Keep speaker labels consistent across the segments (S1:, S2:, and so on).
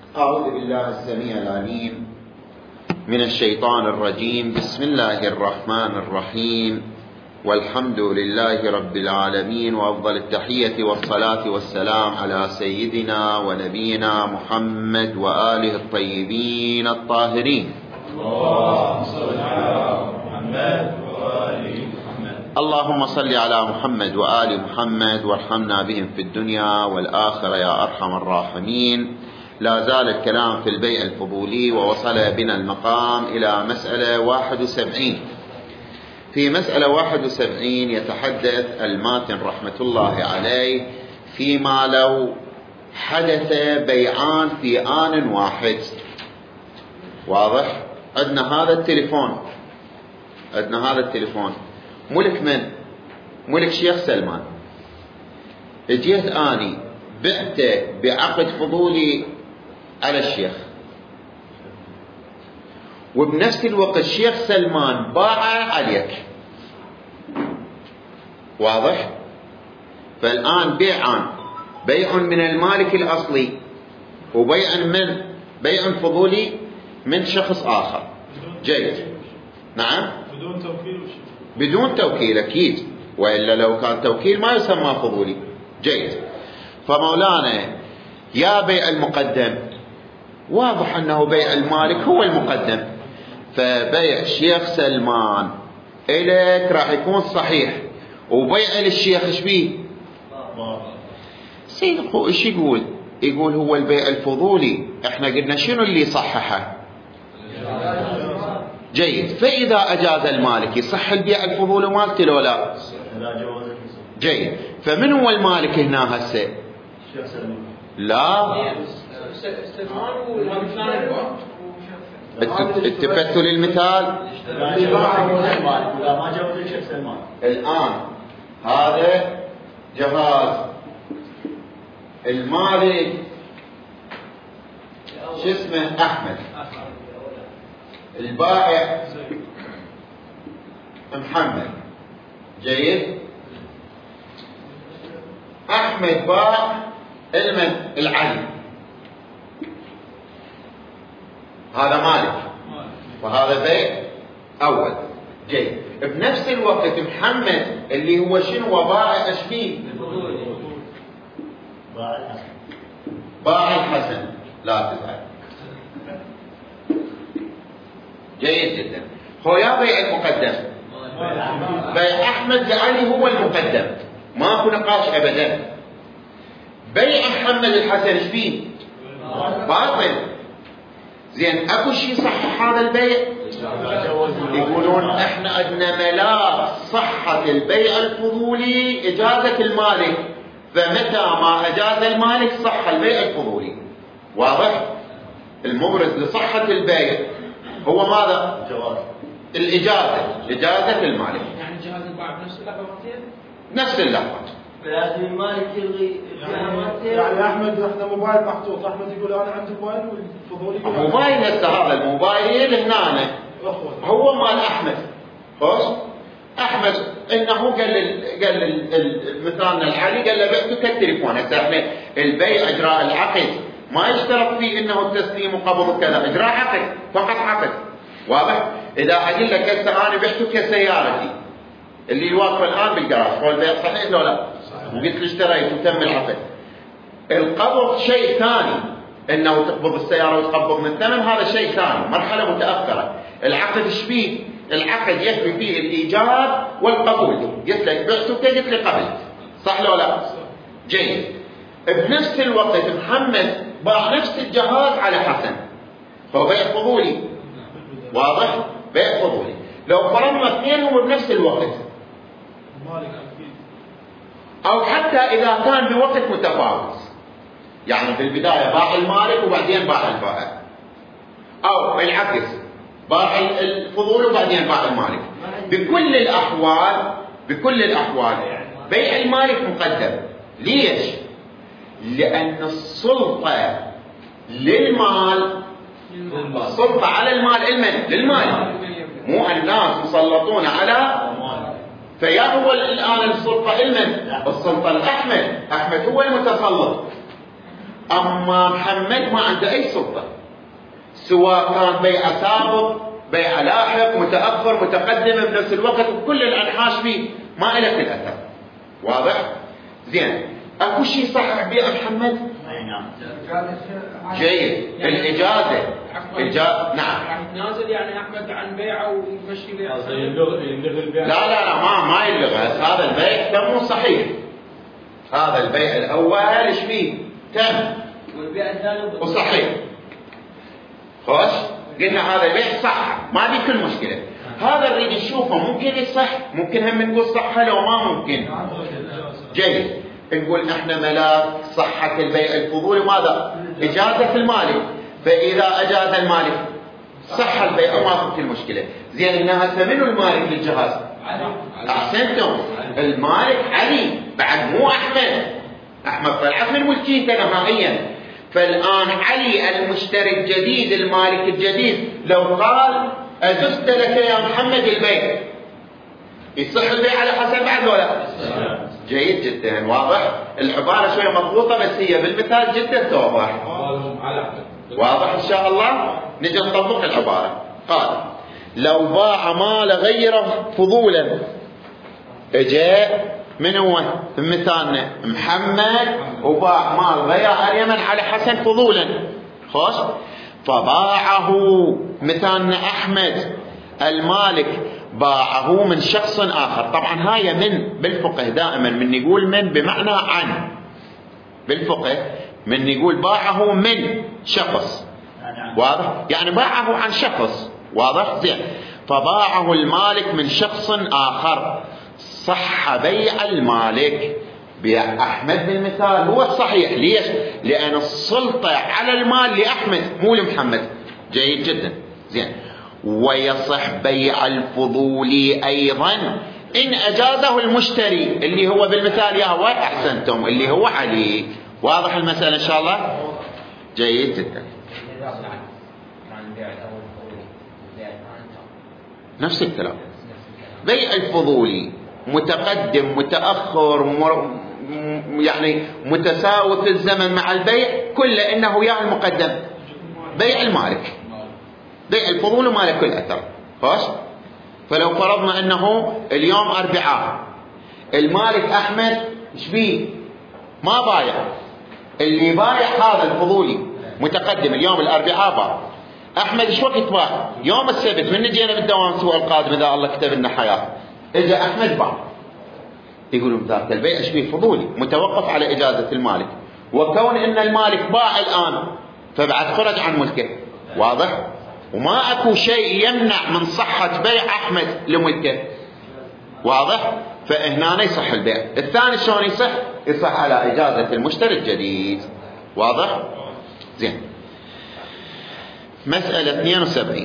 S1: أعوذ بالله السميع العليم من الشيطان الرجيم. بسم الله الرحمن الرحيم، والحمد لله رب العالمين، وأفضل التحية والصلاة والسلام على سيدنا ونبينا محمد وآله الطيبين الطاهرين.
S2: اللهم صل على محمد وآل محمد.
S1: اللهم صل على محمد وآل محمد وارحمنا بهم في الدنيا والآخرة يا أرحم الراحمين. لا زال الكلام في البيع الفضولي، ووصل بنا المقام إلى مسألة 71. في مسألة 71 يتحدث الماتن رحمة الله عليه فيما لو حدث بيعان في آن واحد. واضح؟ عندنا هذا التليفون ملك من؟ ملك شيخ سلمان. اجيت اني بعته بعقد فضولي على الشيخ، وبنفس الوقت الشيخ سلمان باع عليك. واضح؟ فالآن بيعان، بيع من المالك الأصلي بيع فضولي من شخص آخر. جيد. نعم، بدون توكيل أكيد، وإلا لو كان توكيل ما يسمى فضولي. جيد. فمولانا يا بيع المقدم، واضح أنه بيع المالك هو المقدم، فبيع شيخ سلمان إليك راح يكون صحيح، وبيع للشيخ ايش بيه؟ سيد أخو ايش يقول هو البيع الفضولي. احنا قلنا شنو اللي صححه؟ جيد. فإذا أجاز المالك يصح البيع الفضولي مالته لو لا؟ جيد. فمن هو المالك هنا هسه؟ لا، التفتل المثال. الآن هذا جهاز، المالك شو اسمه؟ أحمد، البائع محمد. جيد. أحمد باع العلي، هذا مالك وهذا بيع أول. جيد. بنفس الوقت محمد اللي هو شنو؟ بائع أشبيه، باع الحسن. لا تزعل. جيد جدا. هو يا بيع المقدم، بيع أحمد لعلي هو المقدم، ماكو نقاش أبدا. بيع محمد الحسن ايش فيه؟ باطل. زين، اكو شيء صح هذا البيع؟ يقولون احنا عندنا ملاك صحة البيع الفضولي إجازة المالك، فمتى ما أجاز المالك صح البيع الفضولي. واضح؟ المبرز لصحة البيع هو ماذا؟ إجازة المالك.
S3: يعني جهاز الباع بنفس اللحظة مرتين؟
S1: نفس اللحظة.
S4: فلازم المالك يلغي
S2: يعني احمد احنا موبايل محطوط، احمد يقول انا عندي موبايل والفضولي يقول
S1: موبايل. هسه هذا الموبايل هنا هو مال احمد. خوش احمد انه قال مثالنا العالي قال له بعتك التليفون. هسه احنا البيع اجراء العقد ما يشترط فيه انه التسليم وقبض وكذا، اجراء عقد فقط عقد. واضح؟ اذا اقول لك هسه انا بعتك سيارتي اللي واقفه الان بالجراج، هو البيع صحيح ولا لا؟ وقلت له اشتريت وتم العقد. القبض شيء ثاني، انه تقبض السياره وتقبض من الثمن، هذا شيء ثاني، مرحله متاخره. العقد ايش فيه؟ العقد يكفي فيه الايجاب والقبول. قلت لك بعتك، قلت لي قبلت، صح لو لا؟ جيد. بنفس الوقت محمد باع نفس الجهاز على حسن، فهو بيع فضولي. واضح؟ بيع فضولي. لو فرضنا اثنينهم بنفس الوقت، أو حتى إذا كان بوقت متفاوت، يعني في البداية باع المالك وبعدين باع البائع، أو بالعكس باع الفضول وبعدين باع المالك. بكل الأحوال بيع المالك مقدم. ليش؟ لأن السلطة للمال، السلطة على المال للمال، مو الناس مسلطون على فيا هو الآن السلطة المن؟ السلطة الأحمد. أحمد هو المتسلط. أما محمد ما عنده أي سلطة، سواء كان بيع سابق بيع لاحق متأخر متقدم بنفس الوقت وكل الأنحاش فيه ما له كل أثر. واضح؟ زين. أكو شيء صحح بيع محمد؟ جيد. الإجازة نعم.
S3: راح يتنازل يعني أحمد عن بيعه ويمشي بيع.
S1: لا ما يلغى. هذا البيع تم صحيح. هذا البيع الأول ايش فيه؟ تم
S4: والبيع الثاني
S1: وصحيح. خوش قلنا هذا البيع صح ما في كل مشكلة. هذا نريد نشوفه ممكن يصح، ممكن هم نقول صحة لو ما ممكن. جيد. نقول احنا ملاك صحة البيع الفضولي ماذا؟ إجازة المالك. فإذا أجاز المالك صح البيع وما في كل مشكلة. زين إنها منو المالك للجهاز؟ أحسنتم. المالك علي بعد مو أحمد طلعت من ملكيته نهائيا. فالآن علي المشتري الجديد المالك الجديد لو قال أجزت لك يا محمد البيع يصح البيع على حسب بعد ولا؟ جيد جدا. واضح؟ العبارة شوية مضبوطة بس هي بالمثال جدا توضح. واضح إن شاء الله. نجي نطبق العبارة. قال لو باع مال غيره فضولا. اجاء من هو مثالنا محمد وباع مال غيره اليمن على حسن فضولا. خوش. فباعه مثالنا أحمد المالك باعه من شخص آخر. طبعا هاي من بالفقه دائما من يقول من بمعنى عن. بالفقه من يقول باعه من شخص. واضح؟ يعني باعه عن شخص. واضح؟ زين. فباعه المالك من شخص آخر صح بيع المالك. بيع أحمد بالمثال هو الصحيح. ليش؟ لأن السلطة على المال لأحمد مو لمحمد. جيد جدا. زين. ويصح بيع الفضولي أيضا إن أجازه المشتري اللي هو بالمثال يا هو أحسنتم اللي هو علي. واضح المسألة إن شاء الله؟ جيد جدا. نفس الكلام. بيع الفضولي متقدم متأخر يعني متساوي في الزمن مع البيع كله إنه يا المقدم بيع المالك. بيع الفضول ما له كل أثر. خوش. فلو فرضنا أنه اليوم أربعاء المالك أحمد إيش بيه ما بايع. اللي بايع هذا الفضولي متقدم اليوم الأربعاء باع. أحمد إيش وقت باع؟ يوم السبت من جينا بالدوام الأسبوع القادم إذا الله كتب لنا حياة. إجا أحمد باع. يقولون ذاك البيع إيش بيه فضولي متوقف على إجازة المالك. وكون إن المالك باع الآن فبعد خرج عن ملكه. واضح؟ وما أكو شيء يمنع من صحة بيع أحمد لملكه. واضح؟ فهنا يصح البيع. الثاني شلون يصح؟ يصح على إجازة المشتري الجديد. واضح؟ زين. مسألة 72.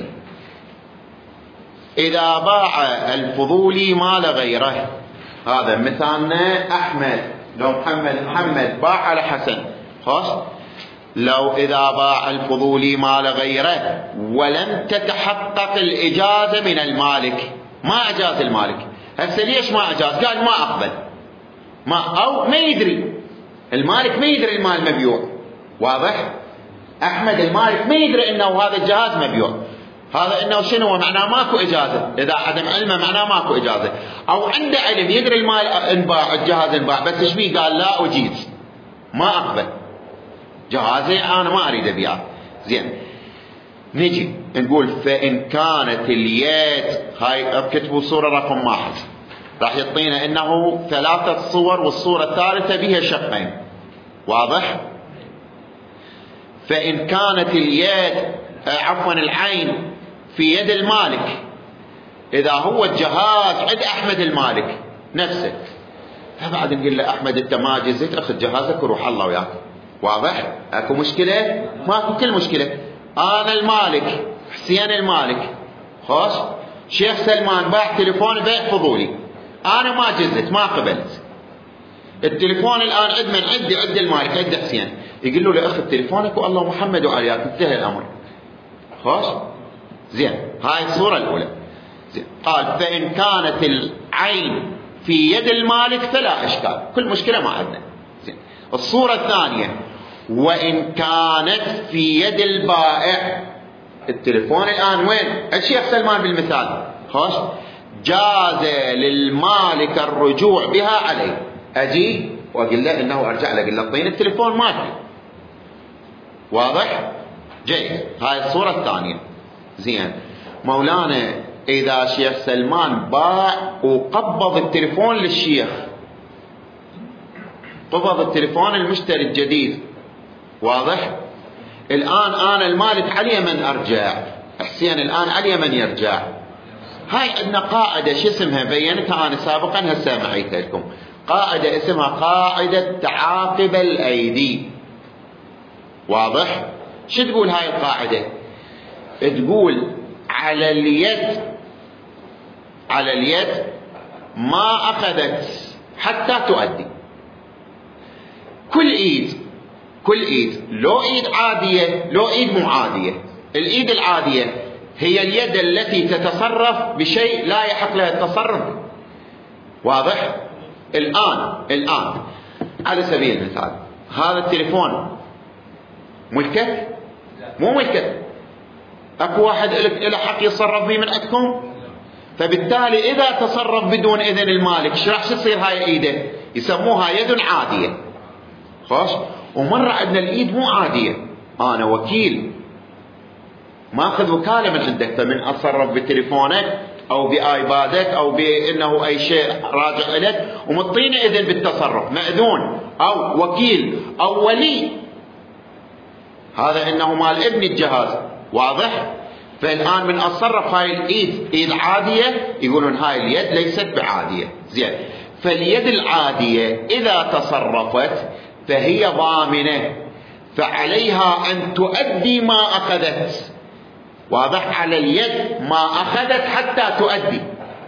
S1: إذا باع الفضولي مال غيره. هذا مثالنا أحمد لو محمد باع على حسن. خلاص. لو إذا باع الفضولي مال غيره ولم تتحقق الإجازة من المالك. ما أجاز المالك. هسه ليش ما أجاز؟ قال ما أقبل. أو ما يدري المالك ما يدري المال مبيوع. واضح؟ أحمد المالك ما يدري إنه هذا الجهاز مبيوع. هذا إنه شنو معناه ماكو إجازة. إذا عدم علمه معناه ماكو إجازة. أو عنده علم يدري المال انباع الجهاز انباع بس إيش بيه قال لا أجيز ما أقبل جهازي أنا ما أريد أبيعه. زين. نجي نقول فإن كانت اليد هاي اكتبوا صورة رقم 1 راح يعطينا إنه 3 صور والصورة الثالثة بها شقين. واضح؟ فإن كانت اليد العين في يد المالك إذا هو الجهاز عند أحمد المالك نفسه فبعد نقول له أحمد أنت ما جزيت أخذ جهازك وروح الله وياك. واضح؟ أكو مشكلة؟ ماكو كل مشكلة. أنا المالك حسين المالك خوش شيخ سلمان باع تليفون بيع فضولي أنا ما جزت ما قبلت التليفون الآن عد من عد المالك عد حسين يقول له لأخذ تليفونك والله محمد وعليك انتهى الأمر. خوش. زين. هاي الصورة الأولى. زين. قال فإن كانت العين في يد المالك فلا إشكال كل مشكلة ما عندنا. زين. الصورة الثانية وإن كانت في يد البائع. التليفون الآن وين؟ الشيخ سلمان بالمثال، خلاص، جاز للمالك الرجوع بها عليه. أجي وأقول له إنه أرجع له، أقول له اعطيني التليفون مالك. واضح؟ جيد. هاي الصورة الثانية. زين مولانا، إذا شيخ سلمان باع وقبض التليفون للشيخ، قبض التليفون المشتري الجديد، واضح؟ الآن أنا المالك علي من أرجع، حسين الآن علي من يرجع. هاي عندنا قاعدة شو اسمها، بينتها أنا سابقا، هسه معيتها لكم. قاعدة اسمها قاعدة تعاقب الأيدي. واضح؟ شو تقول هاي القاعدة؟ تقول على اليد ما أخذت حتى تؤدي. كل ايد، لو ايد عادية لو ايد مو عادية. الايد العادية هي اليد التي تتصرف بشيء لا يحق لها التصرف. واضح؟ الآن على سبيل المثال، هذا التليفون ملكك؟ مو ملكك. اكو واحد له حق يتصرف به من عندكم؟ فبالتالي اذا تصرف بدون اذن المالك، شو راح تصير هاي ايده؟ يسموها يد عادية. خلاص؟ ومرة عندنا الايد مو عادية، انا وكيل ماخذ وكالة من عندك، فمن اتصرف بتليفونك او بايبادك او بانه اي شيء راجع لك ومطيني اذن بالتصرف، مأذون او وكيل او ولي، هذا انه مال ابني الجهاز. واضح؟ فالان من اتصرف هاي الايد ايد عادية، يقولون هاي اليد ليست بعادية. زين، فاليد العادية اذا تصرفت فهي ضامنة، فعليها ان تؤدي ما اخذت. واضح؟ على اليد ما اخذت حتى تؤدي.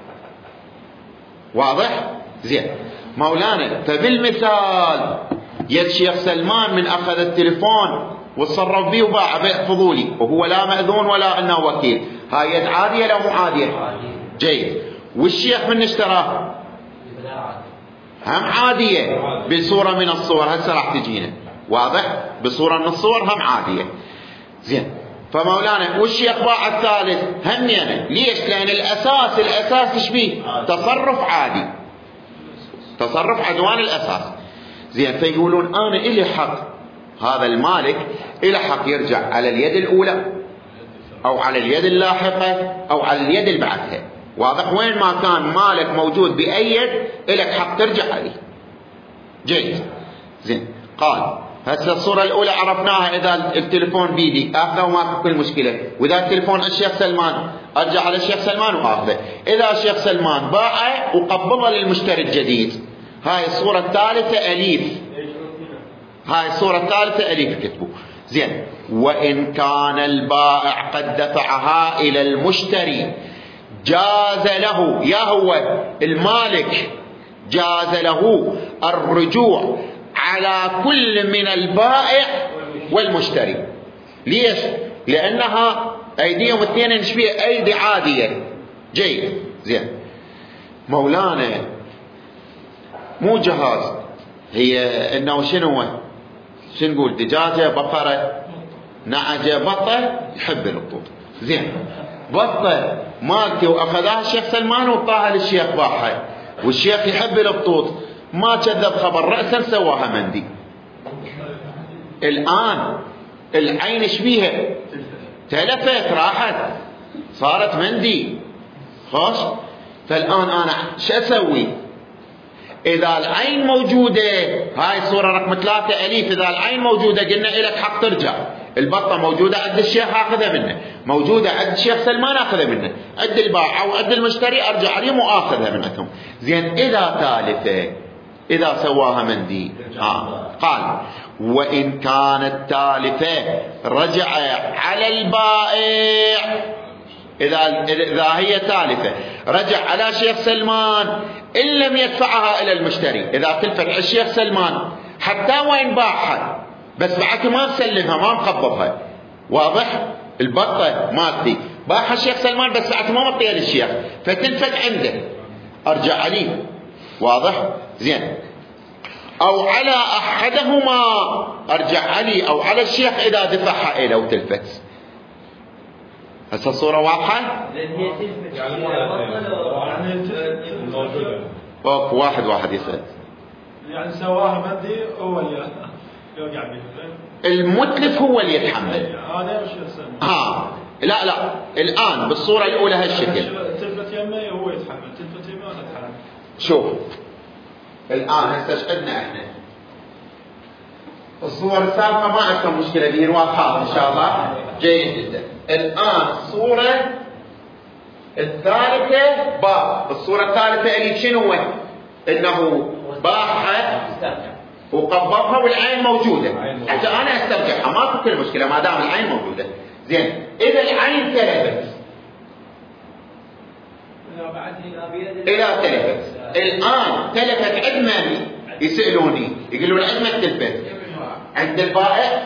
S1: واضح؟ زين مولانا، فبالمثال يد شيخ سلمان من اخذ التليفون وتصرف به وباع بيع فضولي وهو لا مأذون ولا انه وكيل، هاي يد عادية لا مو عادية؟ جيد. والشيخ من اشتراه هم عادية بصورة من الصور، هسه راح تجينا. واضح؟ بصورة من الصور هم عادية. زين، فمولانا والشيخ باع الثالث هم يعني. ليش؟ لأن الأساس ايش بيه؟ تصرف عادي، تصرف عدوان الأساس. زين، فيقولون أنا إلي حق، هذا المالك إلي حق يرجع على اليد الأولى أو على اليد اللاحقة أو على اليد اللي بعدها. واضح؟ وين ما كان مالك موجود بأي يد إلك حق ترجع عليه. جيد. زين، قال هسه الصورة الأولى عرفناها، إذا التليفون بيدي أخذه وما كل مشكلة، وإذا التليفون الشيخ سلمان أرجع على الشيخ سلمان وأخذه. إذا الشيخ سلمان باعه وقبضه للمشتري الجديد، هاي الصورة الثالثة أليف. هاي الصورة الثالثة أليف كتبوا. زين، وإن كان البائع قد دفعها إلى المشتري جاز له، يا هو المالك جاز له الرجوع على كل من البائع والمشتري. ليش؟ لأنها أيديهم اثنين نشبه أيدي عادية. جيد. زين مولانا، مو جهاز، هي إنه شنو نقول؟ دجاجة، بقرة، نعجة، بطة، يحب القطوط. زين، بطة مالتي وأخذها الشيخ سلمان وطاها للشيخ باعها، والشيخ يحب القطوط، ما كذب خبر، رأسا سواها مندي. الآن العين ايش بيها؟ تلفت، راحت، صارت مندي. خلاص؟ فالآن أنا شو أسوي؟ إذا العين موجودة، هاي الصورة رقم 3 أليف، إذا العين موجودة قلنا إلك حق ترجع. البطة موجودة عند الشيخ أخذها منه، موجودة عند الشيخ سلمان أخذها منه، عند البائع أو عند المشتري أرجع عليه مؤاخذها منكم. زين، إذا ثالثة، إذا سواها مندي، قال وإن كانت ثالثة رجع على البائع. إذا هي ثالثة رجع على شيخ سلمان إن لم يدفعها إلى المشتري. إذا تلفت على الشيخ سلمان حتى وين باعها، بس بعد ما مسلمها ما مقبضها. واضح؟ البطة مالتي باعها الشيخ سلمان بس بعد ما مطيها للشيخ، فتلفت عنده، أرجع عليه. واضح؟ زين، أو على أحدهما أرجع علي أو على الشيخ إذا دفعها إلى وتلفت. هسه الصورة واضحة؟ واحد يسأل
S2: يعني سواها مادي هو اللي يوقع به.
S1: المتلف هو اللي يتحمل.
S2: هذا مش يسمى.
S1: لا الآن بالصورة الأولى هالشكل.
S2: تلفت يمه هو يتحمل، تلفت يمه أنا أتحمل.
S1: شوف الآن هسه ايش عندنا احنا؟ الصور السابقة ما عندكم مشكلة به، واضحة إن شاء الله، جيد جدا. الآن الصورة الثالثة الصورة الثالثة اللي شنو هو؟ إنه باحها وقبضها والعين موجودة، حتى أنا أسترجعها ماكو كل مشكلة ما دام العين موجودة. زين، إذا العين تلفت إذا تلفت الآن تلفت عند من؟ يسألوني يقولون عند من تلفت؟ عند البائع،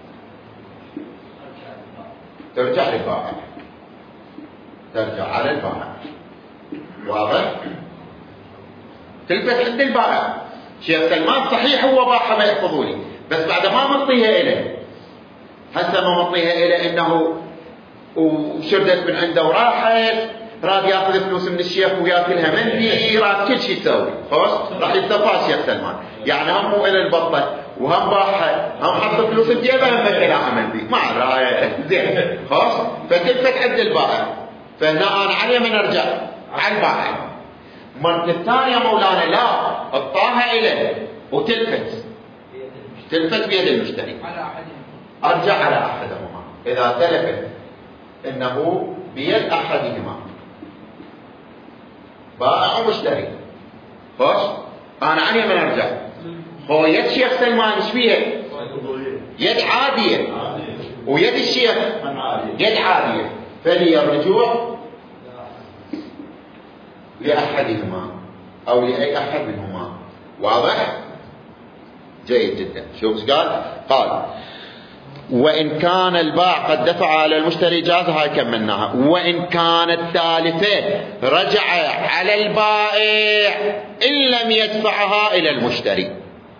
S1: ترجع للبائع، ترجع على البائع. واضح؟ تلفت عند البائع. شيخ سلمان صحيح هو باعها بيع فضولي، بس بعد ما مطيها إليه، هسه ما مطيها إليه إنه وشردت من عنده وراحت، راد ياخذ فلوس من الشيخ وياكلها مندي، راد كل شيء يسوي، خلاص راح يستفاد شيخ سلمان. يعني هم مو إلى البطة وهم باعها، هم حط فلوس بجيبه هم كلاها مندي، ما رايه زين، خلاص فتلفت عند البائع. فهنا أنا علي من أرجع على البائع. مرة الثانية مولانا لا اطاها إليه وتلفت بيد المشتري، أرجع على أحدهما. إذا تلفت إنه بيد أحدهما بائع ومشتري، خوش أنا علي من أرجع. هو يد شيخ سلمان إيش فيها؟ يد عادية، ويد الشيخ يد عادية، فلي الرجوع لأحدهما أو لأي أحد منهما. واضح؟ جيد جدا. شوف قال وإن كان البائع قد دفع على المشتري جاز، هاي كملناها. وإن كانت ثالثة رجع على البائع إن لم يدفعها إلى المشتري،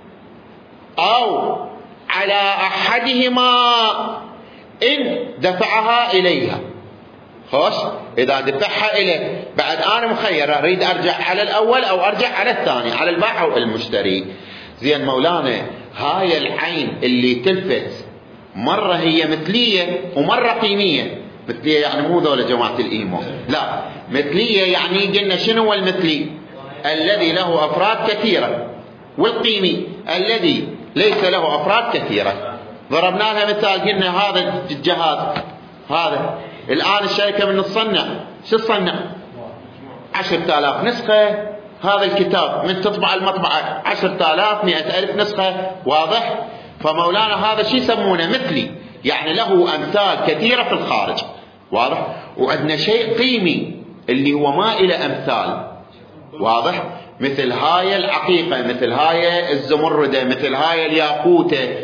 S1: أو على أحدهما إن دفعها إليها. خوش إذا دفعها إليه بعد أنا مخير أريد أرجع على الأول أو أرجع على الثاني، على البائع أو المشتري. زين مولانا، هاي العين اللي تلفت مرة هي مثلية ومرة قيمية. مثلية يعني مو ذولا جماعة الإيمو، لا، مثلية يعني قلنا شنو هو المثلي؟ الذي له أفراد كثيرة، والقيمي الذي ليس له أفراد كثيرة. ضربنا لها مثال، قلنا هذا الجهاز هذا الآن الشركة من تصنع، شو تصنع؟ 10,000 نسخة. هذا الكتاب من تطبع المطبعة 10,000 100,000 نسخة. واضح؟ فمولانا هذا شيء يسمونه مثلي، يعني له أمثال كثيرة في الخارج. واضح؟ وعندنا شيء قيمي اللي هو ما إلى أمثال. واضح؟ مثل هاي العقيقة، مثل هاي الزمردة، مثل هاي الياقوتة،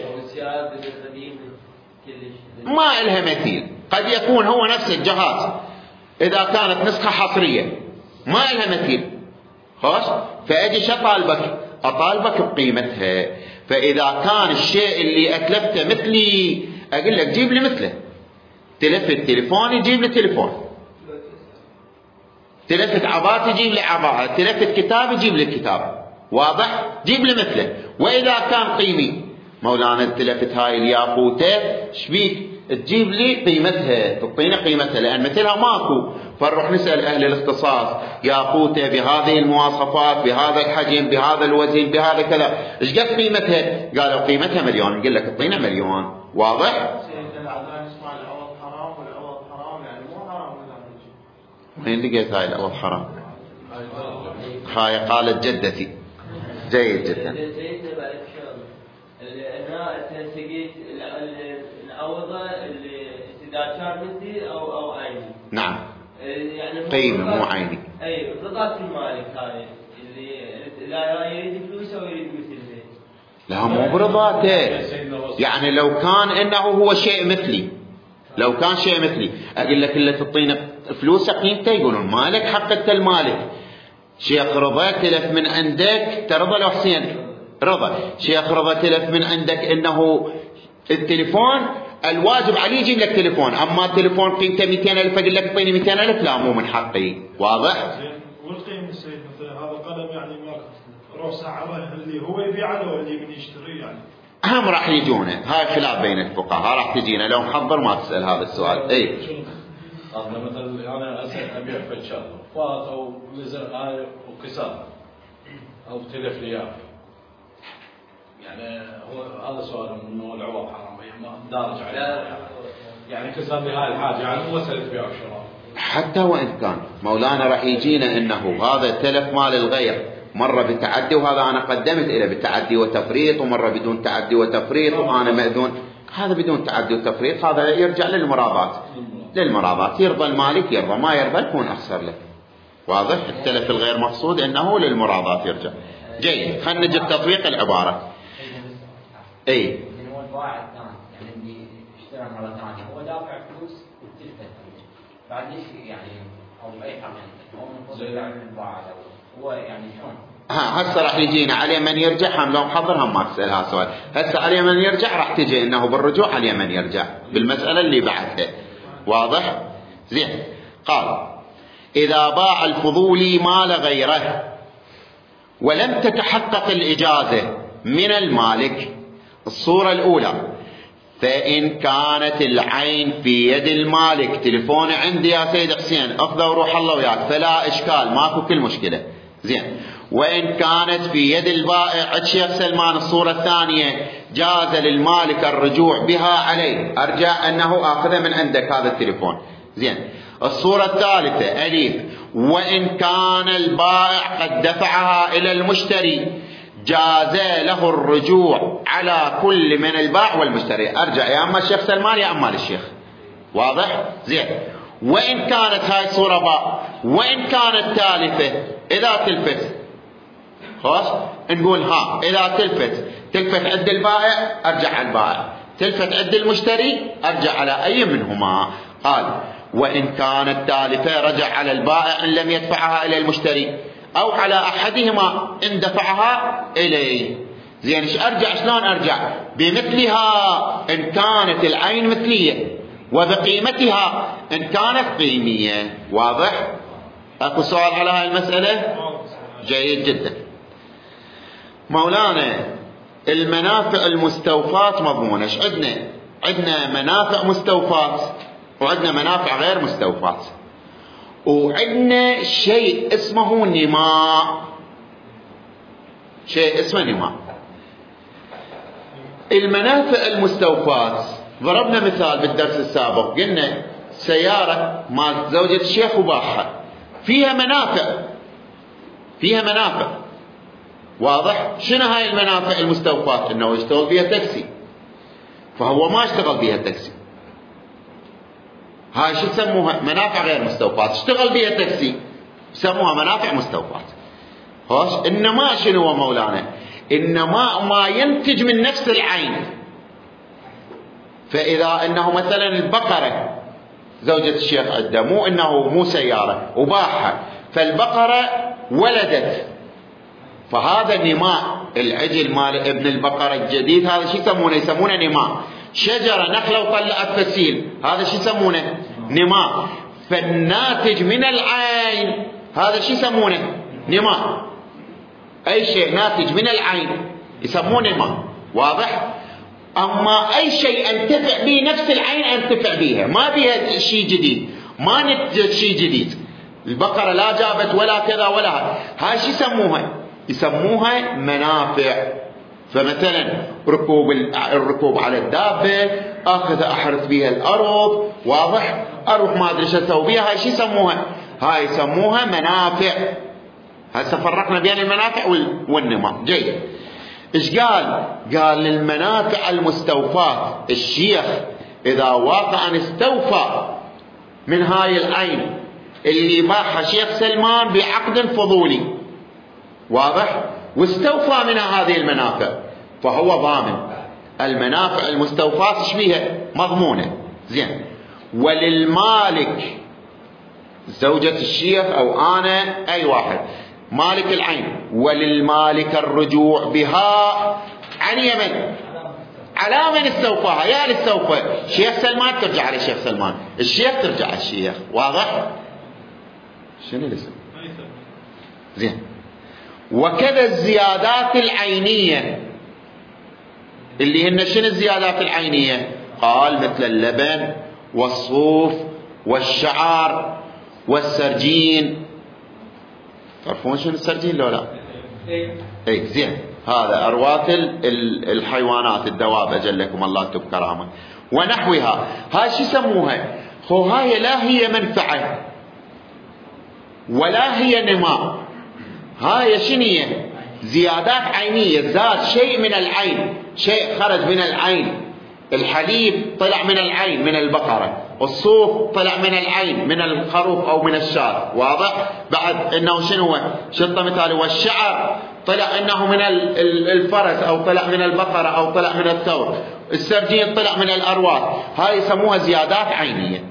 S1: ما إلها مثيل. قد يكون هو نفس الجهاز إذا كانت نسخة حصرية ما إلها مثيل. خلاص، فأجي أطالبك بقيمتها. فإذا كان الشيء اللي أتلفته مثلي، أقول لك جيب لي مثله. تلفت تليفوني جيب لي تليفون، تلفت عباءة جيب لي عباءة، تلفت كتاب جيب لي كتاب. واضح؟ جيب لي مثله. وإذا كان قيمي، مولانا تلفت هاي الياقوتة شبيك تجيب لي قيمتها، تعطينا قيمتها، لأن مثلها ماكو. فنروح نسأل أهل الاختصاص، ياقوتة بهذه المواصفات، بهذا الحجم، بهذا الوزن، بهذا كذا، ايش قد قيمتها؟ قالوا قيمتها 1,000,000. نقول لك اعطينا 1,000,000. واضح؟ وين لقيت هاي العوض حرام؟ هاي قالت جدتي. جيد جدا. نعم، يعني قيمة مو عيني.
S4: اي رضات المالك هاي اللي لا يريد فلوسه ويريد مثله.
S1: لا مو برضاته، يعني لو كان انه هو شيء مثلي، لو كان شيء مثلي اقول لك الا تعطينا فلوسه قيمته، يقولون مالك حق انت المالك. شيخ رضا تلف من عندك، ترضى لو حسين رضا. شيخ رضا تلف من عندك انه التليفون الواجب عليه يجيب لك تليفون، اما التليفون قيمته 200,000 اقول لك اعطيني 200,000 لا مو من حقي. واضح؟
S2: زين والقيمة السيد مثلا هذا قلم يعني ما روح سعره اللي هو يبيعه لو اللي من يشتريه يعني
S1: هم راح يجونا، هاي خلاف بين الفقهاء راح تجينا لو محضر ما تسأل هذا السؤال. اي
S5: أنا مثلا أنا أبيع في شغله فات أو نزل آية وكسر أو تلف لياف، يعني هو هذا سؤال إنه العوض حرام ما دارج عليه، يعني كسر لي هاي الحاجة يعني وصلت بيع وشراء.
S1: حتى وإن كان مولانا راح يجينا إنه هذا تلف مال الغير مرة بتعدي، وهذا أنا قدمت إلى بتعدي وتفريط، ومرة بدون تعدي وتفريط وأنا مأذون، هذا بدون تعدي وتفريط هذا يرجع للمراضات يرضى المالك يرضى، ما يرضى يكون أخسر له. واضح؟ التلف الغير مقصود إنه للمراضات يرجع. جيد، خلينا نجد تطبيق العبارة. اي
S6: هو البائع الثاني يعني اللي اشترى مرة ثانية هو دافع فلوس وتلفت بعد ليش يعني او اي حق هو المفروض يدفع من البائع هو يعني شلون؟
S1: هسه راح يجينا عليه من يرجع، هم لو محضر هم ما تسألها سؤال. هسه عليه من يرجع راح تجي انه بالرجوع عليه من يرجع بالمسألة اللي بعدها. واضح؟ زين. قال إذا باع الفضولي مال غيره ولم تتحقق الإجازة من المالك، الصورة الأولى فإن كانت العين في يد المالك، تليفون عندي يا سيد حسين أخذ وروح الله وياك فلا إشكال ماكو كل مشكلة. زين. وإن كانت في يد البائع شيخ سلمان، الصورة الثانية جاز للمالك الرجوع بها عليه، أرجع أنه أخذ من عندك هذا التليفون. زين. الصورة الثالثة أليف وإن كان البائع قد دفعها إلى المشتري جاز له الرجوع على كل من البائع والمشتري، أرجع يا أما الشيخ سلمان يا أما للشيخ. واضح؟ زين. وإن كانت هاي صورة باء، وإن كانت ثالثة إذا تلفت خلاص نقول إذا تلفت عند البائع أرجع على البائع، تلفت عند المشتري أرجع على أي منهما. قال وإن كانت ثالثة رجع على البائع إن لم يدفعها إلى المشتري، أو على أحدهما إن دفعها إليه. زين. أرجع شلون أرجع؟ بمثلها إن كانت العين مثلية، وبقيمتها إن كانت قيمية. واضح؟ أكو سؤال على هاي المسألة؟ جيد جدا. مولانا المنافع المستوفاة مضمونة. ايش عندنا منافع مستوفاة وعندنا منافع غير مستوفاة، وعندنا شيء اسمه نماء، شيء اسمه نماء. المنافع المستوفاة ضربنا مثال بالدرس السابق، قلنا سيارة مال زوجة الشيخ وباعها فيها منافع. واضح؟ شنو هاي المنافع المستوفاة؟ انه يشتغل بها تاكسي، فهو ما اشتغل بها تاكسي، هاي شو تسموها؟ منافع غير مستوفاة. اشتغل بها تاكسي يسموها منافع مستوفاة. خلاص. النماء شنو هو مولانا؟ النماء ما ينتج من نفس العين. فإذا انه مثلا البقرة زوجة الشيخ عنده مو سيارة وباعها، فالبقرة ولدت، فهذا نماء. العجل مال ابن البقرة الجديد هذا شو يسمونه نماء. شجرة نخلة وطلعت فسيل هذا شو يسمونه نماء. فالناتج من العين هذا شو يسمونه نماء. أي شيء ناتج من العين يسمونه نماء. واضح؟ أما أي شيء أنتفع به نفس العين أنتفع بها، ما بها شيء جديد، ما نتج شيء جديد. البقرة لا جابت ولا كذا ولا هاي شو يسموها منافع. فمثلا الركوب على الدابة، أخذ أحرث بها الأرض. واضح؟ أروح ما أدري شو أسوي بها، هاي شو يسموها؟ هاي يسموها منافع. هسه فرقنا بين المنافع والنماء. جيد. إيش قال للمنافع المستوفاة الشيخ إذا واقعا استوفى من هاي العين اللي باعها شيخ سلمان بعقد فضولي، واضح؟ واستوفى منها هذه المنافع فهو ضامن. المنافع المستوفاة ايش بيها؟ مضمونة. زين. وللمالك زوجة الشيخ أو أنا أي واحد مالك العين، وللمالك الرجوع بها عن يمن على من استوفاها. يا للسوفى شيخ سلمان ترجع على شيخ سلمان، الشيخ ترجع على الشيخ. واضح؟ شنو الاسم؟ زين. وكذا الزيادات العينية اللي هن شنو الزيادات العينية؟ قال مثل اللبن والصوف والشعر والسرجين. تعرفون شنو السرجين لو لا؟ اي زين. هذا أرواث الحيوانات الدواب أجلكم الله أنتم بكرامة ونحوها. هاي شو يسموها؟ هاي لا هي منفعة ولا هي نماء، هاي شنية؟ زيادات عينية. زاد شيء من العين، شيء خرج من العين. الحليب طلع من العين من البقرة، الصوف طلع من العين من الخروف أو من الشاة. واضح؟ بعد إنه شنو شطة مثال، والشعر طلع إنه من الفرس أو طلع من البقرة أو طلع من الثور. السرجين طلع من الأرواث. هاي يسموها زيادات عينية.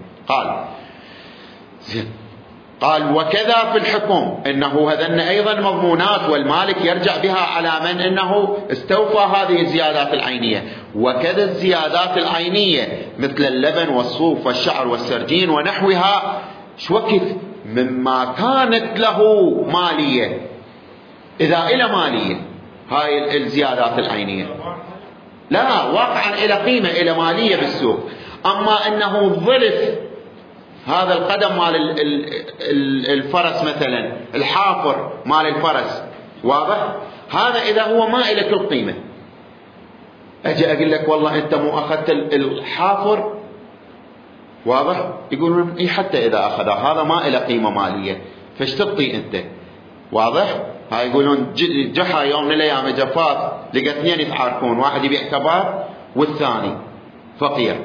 S1: قال وكذا في الحكم إنه هذن أيضا مضمونات، والمالك يرجع بها على من إنه استوفى هذه الزيادات العينية. وكذا الزيادات العينية مثل اللبن والصوف والشعر والسرجين ونحوها شوكت مما كانت له مالية، إذا إلى مالية هاي الزيادات العينية لا واقعا إلى قيمة إلى مالية بالسوق. أما أنه ظلف هذا القدم مال الفرس مثلا، الحافر مال الفرس، واضح؟ هذا إذا هو ما إلك القيمة. أجي أقول لك والله أنت مو أخذت الحافر، واضح؟ يقولون إيه حتى إذا أخذها هذا ما إلى قيمة مالية، فايش تبطي أنت؟ واضح؟ هاي يقولون جحا يوم من الأيام جفاف لقى اثنين يتعاركون، واحد يبيع كباب والثاني فقير.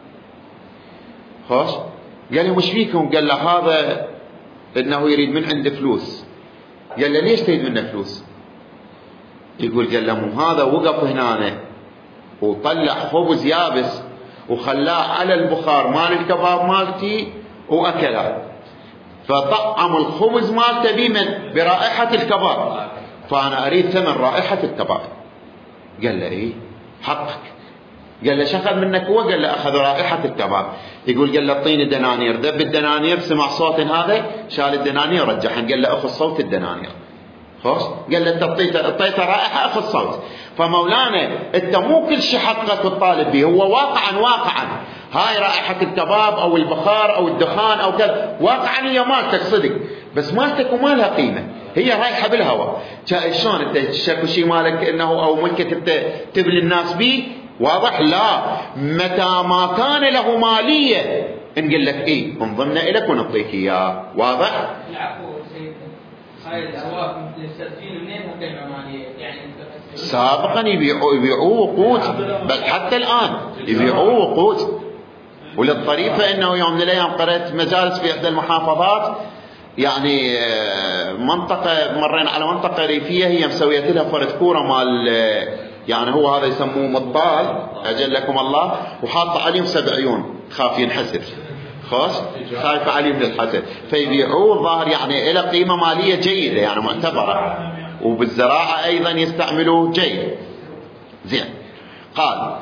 S1: خوش؟ قال له وش فيكم؟ قال له هذا انه يريد من عنده فلوس. قال له ليش تريد منه فلوس؟ قال له مو هذا وقف هنا وطلع خبز يابس وخلاه على البخار مال الكباب مالتي واكله، فطعم الخبز مالته بمن؟ برائحة الكباب، فانا اريد ثمن رائحة الكباب. قال له ايه حقك. قال له شخذ منك هو؟ قال له أخذ رائحة الكباب. قال له اعطيني دنانير. ذب الدنانير، سمع صوت هذا شال الدنانير رجعها. قال له أخذ صوت الدنانير. خلاص؟ قال له أنت اعطيته رائحة أخذ صوت. فمولانا أنت مو كل شيء حقك وتطالب به، هو واقعا هاي رائحة الكباب أو البخار أو الدخان أو كذا واقعا هي مالتك صدق، بس مالتك وما لها قيمة، هي رايحة بالهواء. شلون أنت تشتري شيء مالك إنه أو ملكك أنت تبلي الناس به؟ واضح؟ لا، متى ما كان له مالية نقول لك إيه انضمنا إليك ونعطيك إياه. واضح؟
S3: العفو سيدنا، هاي الأرواح مثل السرجين منين قيمة مالية؟ يعني
S1: سابقا يبيعوا وقود، بل حتى الآن يبيعوا وقود. وللطريفة إنه يوم من الأيام قرأت مجالس في إحدى المحافظات، يعني منطقة مرين على منطقة ريفية هي مسوية لها فرد كورة مال، يعني هو هذا يسموه مطال أجلكم الله، وحاط عليهم 7 عيون خاف ينحسر. خايف عليهم للحسد، فيبيعوه ظاهر يعني إلى قيمة مالية جيدة يعني معتبرة، وبالزراعة أيضا يستعملوه جيد. زين. قال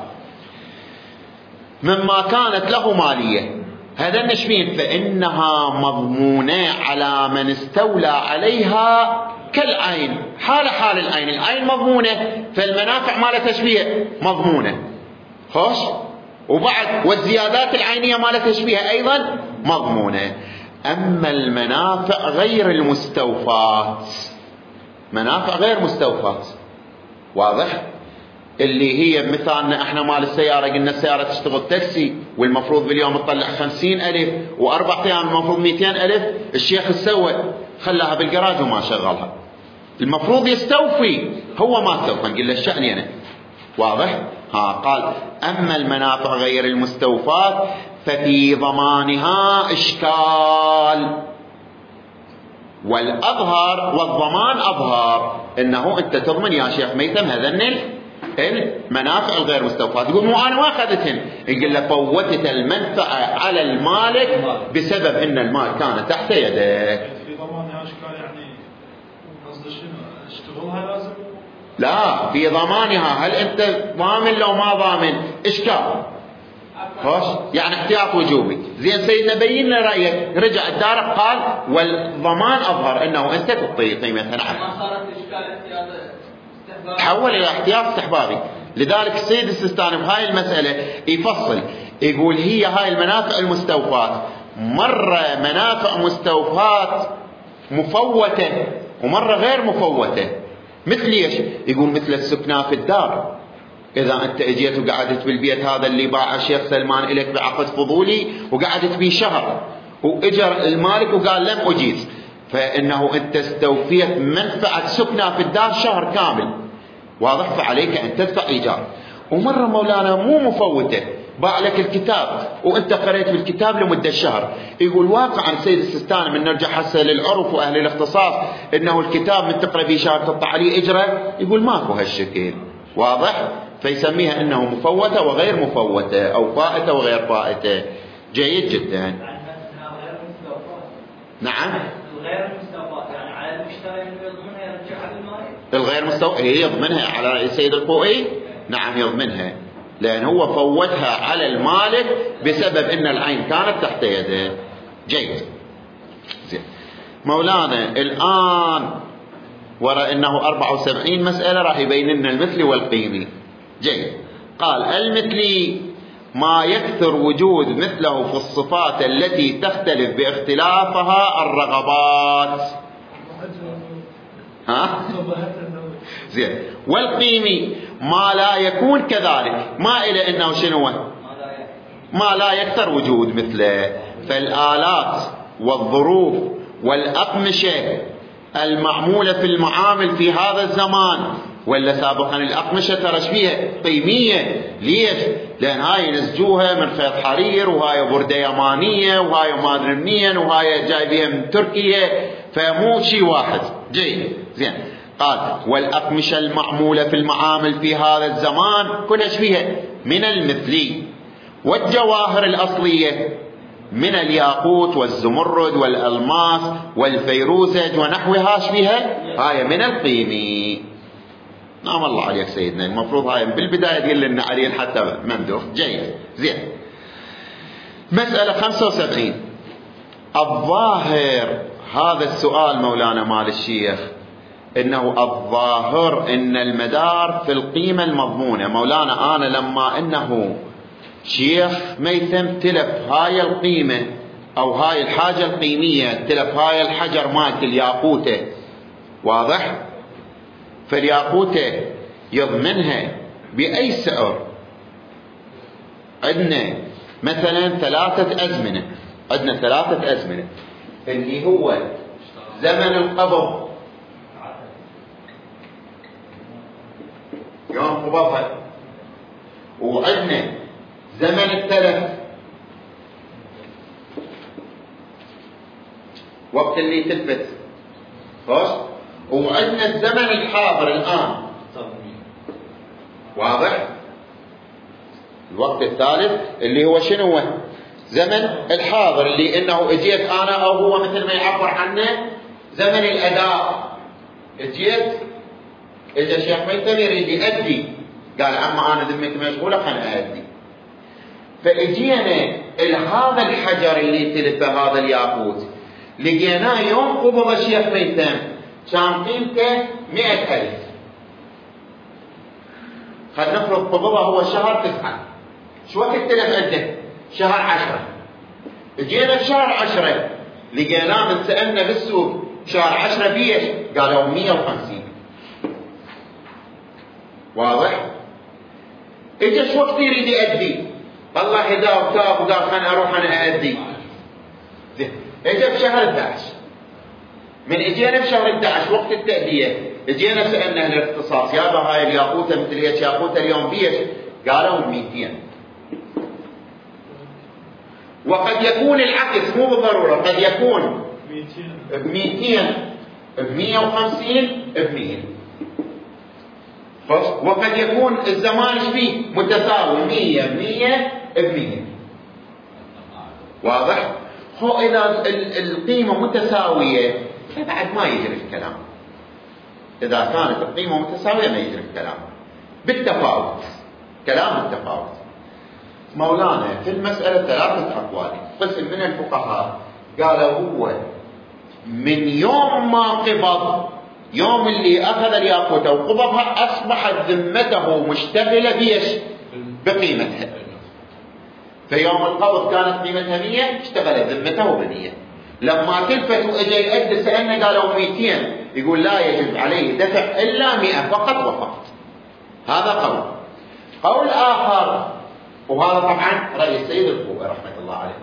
S1: مما كانت له مالية، هذا النشمين فإنها مضمونة على من استولى عليها كالعين، حال العين. العين مضمونة، فالمنافع مال تشبيه مضمونة. خوش؟ وبعد والزيادات العينية مال تشبيه أيضا مضمونة. أما المنافع غير المستوفات، منافع غير مستوفات، واضح؟ اللي هي مثالنا احنا مال السيارة، قلنا السيارة تشتغل تاكسي والمفروض باليوم تطلع 50,000 و4 أيام المفروض 200,000، الشيخ السوى خلاها بالجراج وما شغلها، المفروض يستوفي، هو ما استوفى، نقول له الشأن أنا. واضح؟ قال أما المنافع غير المستوفات ففي ضمانها إشكال، والأظهر والضمان أظهر إنه أنت تضمن يا شيخ ميثم هذن المنافع الغير مستوفات. يقول مو أنا ما أخذتهن، يقول له فوتت المنفعة على المالك بسبب أن المال كان تحت يدك.
S2: في ضمانها أشكال يعني تشتغلها لازم.
S1: لا، في ضمانها. هل أنت ضامن لو ما ضامن؟ إشكال. خوش، يعني احتياط وجوبي. زين سيدنا بين لنا رأيك. رجع الدارق قال والضمان أظهر أنه أنت تعطي قيمة. نعم،
S3: ما صارت إشكال احتياط استحبابي،
S1: تحول إلى احتياط استحبابي. لذلك السيد السيستاني بهاي المسألة يفصل، يقول هي هاي المنافع المستوفاة مرة منافع مستوفاة مفوتة ومرة غير مفوتة. مثل ايش؟ يقول مثل السكنى في الدار. إذا أنت اجيت وقعدت بالبيت هذا اللي باع الشيخ سلمان إليك بعقد فضولي وقعدت به شهر، وإجر المالك وقال لم أجيز، فإنه أنت استوفيت منفعة سكنى في الدار شهر كامل، واضح؟ فعليك أن تدفع إيجار. ومرة مولانا مو مفوتة، باع لك الكتاب وأنت قرأت بالكتاب لمدة شهر. يقول واقعا سيد السيستاني من نرجع حسه للعرف وأهل الاختصاص إنه الكتاب من تقرأ فيه شهر تطلع عليه إجرة، يقول ماكو هالشكل، واضح؟ فيسميها إنه مفوتة وغير مفوتة، أو فائتة وغير فائتة. جيد جدا. نعم،
S4: الغير مستوفى يعني على المشتري انه يضمنها يرجعها بالمالك.
S1: الغير مستوفى هي يضمنها على السيد القوئي. نعم يضمنها، لأن هو فوتها على المالك بسبب أن العين كانت تحت يده. جيد. زين مولانا الآن وراء أنه 74 مسألة راح يبين لنا المثلي والقيمي. جيد. قال المثلي ما يكثر وجود مثله في الصفات التي تختلف باختلافها الرغبات. ها؟ زين. والقيمي ما لا يكون كذلك، ما إلى أنه شنو؟ ما لا يكثر وجود مثله. فالآلات والظروف والأقمشة المعمولة في المعامل في هذا الزمان، ولا سابقا الأقمشة ترى فيها قيمية. ليش؟ لأن هاي نسجوها من خيط حرير، وهاي بردة يمانية، وهاي ما أدري منين، وهاي جايبيها من تركيا، فمو شيء واحد. جيد. زين. قال والأقمشة المعمولة في المعامل في هذا الزمان كلها فيها من المثلي. والجواهر الأصلية من الياقوت والزمرد والألماس والفيروزج ونحوها فيها هاي من القيمي. نعم الله عليك سيدنا، المفروض هاي بالبداية تقول لنا عليل حتى مندوخ. جيد. زين. مسألة 75. الظاهر هذا السؤال مولانا مال الشيخ، إنه الظاهر إن المدار في القيمة المضمونة. مولانا أنا لما إنه شيخ ميثم تلف هاي القيمة أو هاي الحاجة القيمية، تلف هاي الحجر مالت الياقوتة، واضح؟ فالياقوتة يضمنها بأي سعر. عندنا مثلا 3 أزمنة، عندنا 3 أزمنة اللي هو زمن القبض يوم قبضها، وعندنا زمن التلف وقت اللي تلفت، وعندنا الزمن الحاضر الآن، واضح؟ الوقت الثالث اللي هو شنو؟ زمن الحاضر، اللي انه اجيت انا، او هو مثل ما يعبر عنه زمن الاداء. اجيت اجى الشيخ ميثم يريد يؤدي، قال عم انا ذمتي مشغوله خلنا اؤدي. فاجينا هذا الحجر اللي تلفه هذا الياقوت لقيناه يوم قبض الشيخ ميثم كان قيمته 100,000. خلينا نفرض قبضه هو شهر 9. شو وقت تلف عنده؟ شهر 10. اجينا بشهر 10 لقيناه من سألنا بالسوق شهر 10 بيش؟ قالوا 150. واضح؟ اجى شو وقت يريد يأدي؟ الله هداه وتاب وقال خلنا اروح انا أأدي. زين. اجى بشهر 11. من اجينا بشهر 11 وقت التأدية اجينا سألنا اهل الاختصاص يابا هاي الياقوتة مثل هيك ياقوتة اليوم بيش؟ قالوا 200. وقد يكون العكس، مو بالضرورة، قد يكون 200 ب150 ب100. وقد يكون الزمان فيه متساوي 100 ب100. واضح؟ هو إذا القيمة متساوية فبعد ما يجري الكلام. إذا كانت القيمة متساوية ما يجري الكلام بالتفاوت، كلام التفاوت. مولانا في المسألة 3 أقوال. قسم من الفقهاء قالوا هو من يوم ما قبض، يوم اللي أخذ الياقوتة وقبضها أصبحت ذمته مشتغلة بيش؟ بقيمتها. فيوم القبض كانت قيمتها 100، اشتغلت ذمته ب100. لما تلفت وإجا يؤدي سألنا قالوا 200، يقول لا يجب عليه دفع إلا 100 فقط وفقط. هذا قول. قول آخر، وهذا طبعا رأي السيد الخوئي رحمة الله عليه،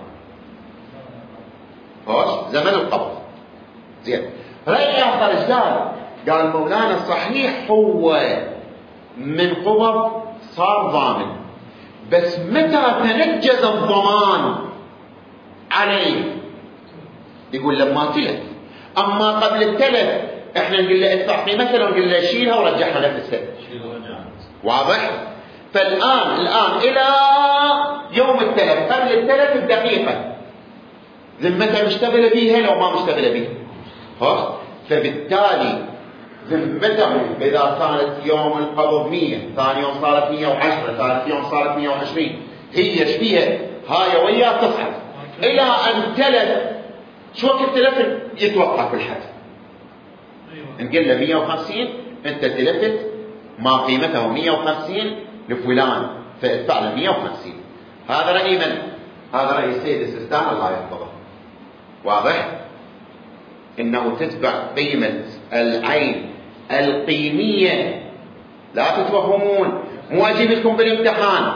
S1: خوش زمن القبض. زين. رأي آخر قال مولانا صحيح هو من قبض صار ضامن، بس متى تنجز الضمان عليه؟ يقول لما تلف. أما قبل التلف احنا نقول له ادفع قيمتها ونقول له شيلها ورجعها نفسها. واضح؟ فالآن إلى يوم التلف، قبل التلف بدقيقة ذمتها مشتغلة بيها لو ما مشتغلة بيها. فبالتالي ذمته إذا كانت يوم القبض 100، ثاني يوم صارت 110، ثالث يوم صارت 120، هي شبيها هاي وياه تصعد إلى أن تلف. شو وقت تلف يتوقف الحد. نقول له 150 أنت تلفت ما قيمته 150 لفلان فادفع له 150. هذا رأي من؟ هذا رأي السيد السيستاني الله يحفظه. واضح؟ إنه تتبع قيمة العين القيمية. لا تتوهمون، مو أجيب لكم بالامتحان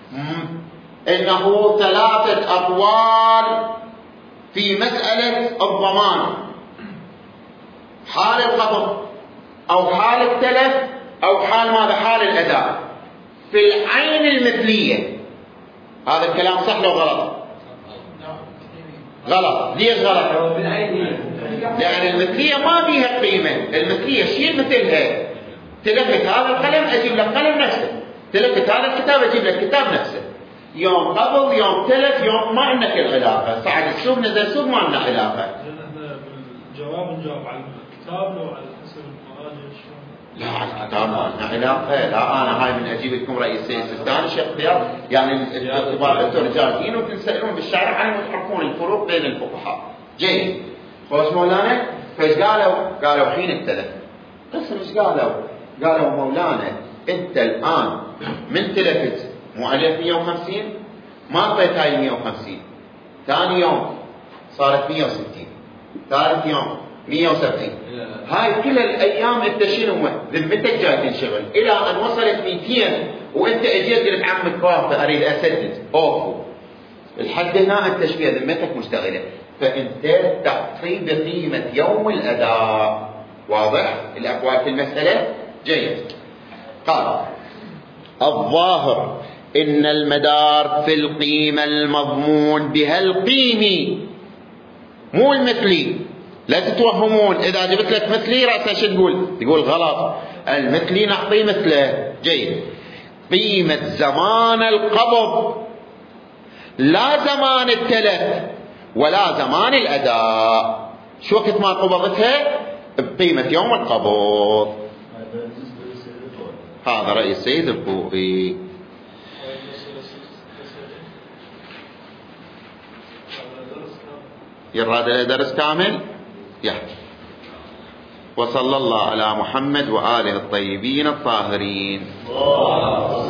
S1: إنه 3 أقوال في مسألة الضمان، حال القبض أو حال التلف أو حال ماذا؟ حال الأداء في العين المثلية. هذا الكلام صح لو غلط؟ غلط. ليش غلط؟ لأن المثلية ما بيها قيمة. المثلية شيء مثلها. تلفت هذا القلم أجيب لك قلم نفسه، تلفت هذا الكتاب أجيب لك كتاب نفسه. يوم قبض يوم تلف يوم ما عندك العلاقة، صعد السوق نزل السوق ما عندنا علاقة.
S2: احنا بالجواب نجاوب على الكتاب لو على حسب المراجع.
S1: لا على الكتاب ما عندنا علاقة. لا أنا هاي من أجيب لكم رئيس السيد السيستاني شيخ اختيار، يعني تباركوا رجال دين وتسألون بالشارع عنهم وتعرفون الفروق بين الفقهاء. جيد. خوش مولانا. فايش قالوا حين التلف. قسم ايش قالوا مولانا انت الآن من تلفت مو عليك 150 ما اعطيت هاي 150، ثاني يوم صارت 160، ثالث يوم 170. هاي كل الايام انت شنو ذمتك جاي تنشغل الى ان وصلت 200 وانت اجيت قلت عمك وافق اريد اسدد اوفو الحد هنا انت شبيه ذمتك مشتغله، فانت تعطي بقيمه يوم الاداء. واضح الاقوال في المساله؟ جيد. قال الظاهر إن المدار في القيمة المضمون بها القيمي مو المثلي. لا تتوهمون إذا جبت لك مثلي رأسا شو تقول غلط. المثلي نعطي مثله. جيد. قيمة زمان القبض لا زمان التلف ولا زمان الأداء. شو وقت ما قبضتها؟ بقيمة يوم القبض. هذا رأي السيد الخوئي. يراد له درس كامل يحكي. وصلى الله على محمد وآله الطيبين الطاهرين.